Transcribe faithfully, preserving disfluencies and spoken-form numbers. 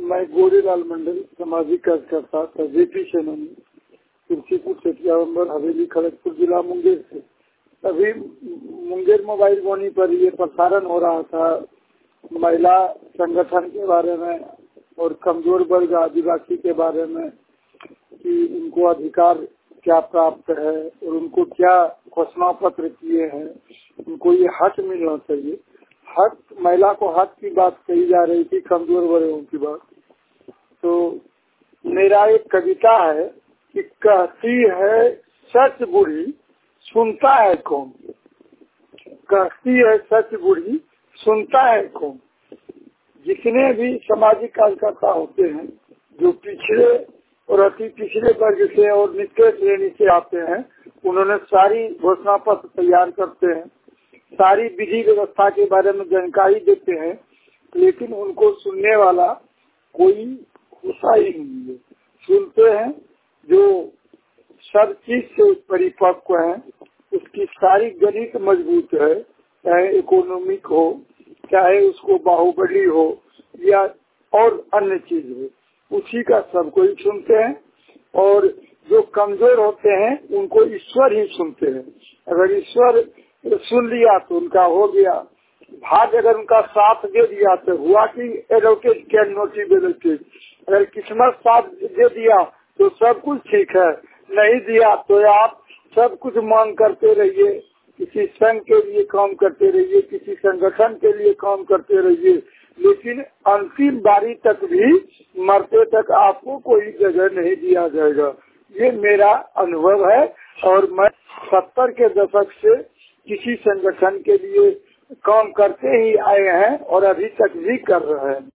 मैं गोरेलाल मंडल सामाजिक कार्यकर्ता था जेपी सेनानी तुलसीपुर सेठिया नंबर हवेली खड़गपुर जिला मुंगेर से। अभी मुंगेर मोबाइल वाणी पर ये प्रसारण हो रहा था महिला संगठन के बारे में और कमजोर वर्ग आदिवासी के बारे में कि उनको अधिकार क्या प्राप्त है और उनको क्या घोषणा पत्र किए हैं, उनको ये हक मिलना चाहिए। हक महिला को हक की बात कही जा रही थी, कमजोर वर्गों की बात। तो मेरा एक कविता है कि कहती है सच बुरी सुनता है कौन, कहती है सच बुरी सुनता है कौन। जितने भी सामाजिक कार्यकर्ता होते हैं जो पिछड़े और अति पिछड़े वर्ग से और निचले श्रेणी से आते हैं, उन्होंने सारी घोषणा पत्र तैयार करते हैं, सारी विधि व्यवस्था के बारे में जानकारी देते हैं, लेकिन उनको सुनने वाला कोई होता ही नहीं है। सुनते हैं जो सब चीज से परिपक्व है, उसकी सारी गणित मजबूत है, चाहे इकोनॉमिक हो, चाहे उसको बाहुबली हो या और अन्य चीज हो, उसी का सब कोई सुनते हैं। और जो कमजोर होते हैं उनको ईश्वर ही सुनते हैं। अगर ईश्वर सुन लिया तो उनका हो गया, भाग अगर उनका साथ दे दिया तो हुआ कि advocate can not be advocate. अगर किस्मत साथ दे दिया तो सब कुछ ठीक है, नहीं दिया तो आप सब कुछ मांग करते रहिए, किसी संघ के लिए काम करते रहिए, किसी संगठन के लिए काम करते रहिए, लेकिन अंतिम बारी तक भी मरते तक आपको कोई जगह नहीं दिया जाएगा। ये मेरा अनुभव है और मैं सत्तर के दशक से किसी संगठन के लिए काम करते ही आए हैं और अभी तक भी कर रहे हैं।